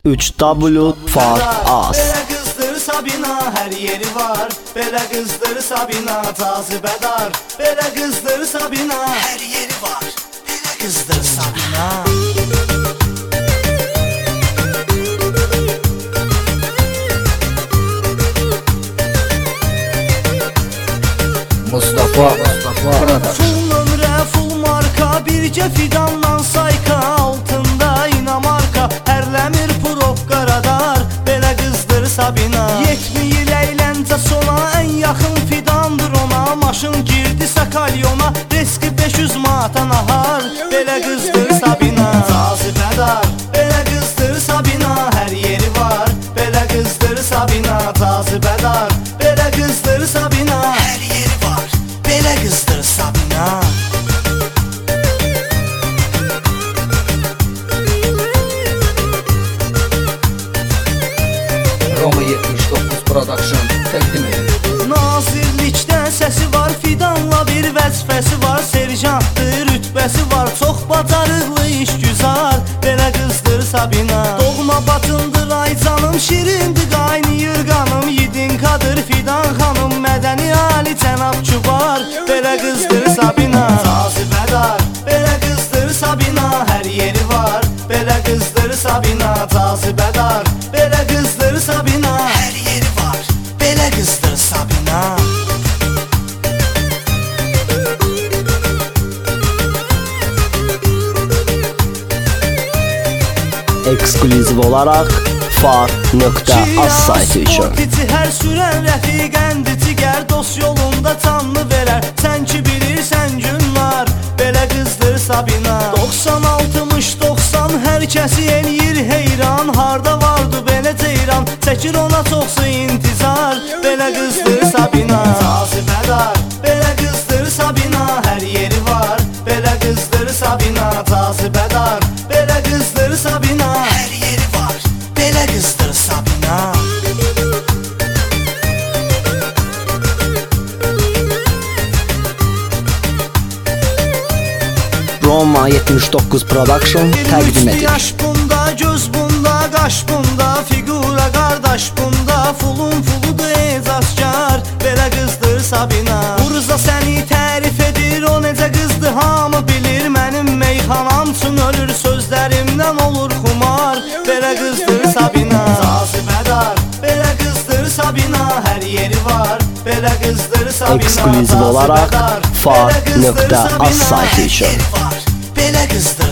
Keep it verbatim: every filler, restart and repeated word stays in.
üç w far as. Belə qızdır Sabina, hər yeri var. Belə qızdır Sabina, cazibədar. Belə qızdır Sabina, hər yeri var. Belə qızdır Sabina. Mustafa, Mustafa Full nömrə, full marka, bircə fidandan sayka, altında inamarka, hərləmir probka radar. Belə qızdır Sabina, yetmir əyləncə sona, ən yaxın fidandır ona. Maşın girdi Sakalyona, riski beş yüz manata nahar. Belə qızdır Sabina, cazibədar. Belə qızdır Sabina, hər yeri var. Belə qızdır Sabina, cazibədar. Belə qızdır Sabina, hər yeri var. Belə qızdır Sabina. Roma yetmiş doqquz Production təqdim edir. Nazirlikdə səsi var, fidanla bir vəzifəsi var. Serjantdır, rütbəsi var, çox bacarıqlı işgüzar. Belə qızdır Sabina. Doğma batındır ay canım, şirindir qaynayır qanım. Yidin kadır fidan xanım, mədəni ali cənab kübar. Belə qızdır Sabina, cazibədar. Belə qızdır Sabina, hər yeri var. Belə qızdır Sabina, cazibədar. Belə qızdır Sabina, hər yeri var. Belə qızdır Sabina. Eksklüziv olaraq far nöqtə az saytı üçün. Sportici hər sürən rəfiqəndir, cigər dost yolunda canlı verər. Sən ki bilirsən günlar, belə qızdır Sabina. doxsan altmış doxsan hər kəsi eləyir heyran. Harda vardı belə ceyran, çəkir ona çoxsu intizar. Belə qızdır Sabina, cazibədar. Belə qızdır Sabina, hər yeri var. Belə qızdır Sabina, cazibədar. Belə qızdır Sabina, hər yeri var. Belə qızdır Sabina. Roma yetmiş doqquz Production təqdim edir. Yaş bunda, göz bunda, qaş bunda, figura qardaş bunda, fulun fuludur ezaskar. Belə qızdır Sabina. Urza səni tərif edir, o necə qızdır hamı bilir. Mənim meyxanam üçün ölür, sözlərimdən olur xumar. Belə qızdır Sabina, cazibədar. Belə qızdır Sabina, hər yeri var. Belə qızdır Sabina, Eksklüziv olaraq far nöqtə az saytı üçün. Belə qızdır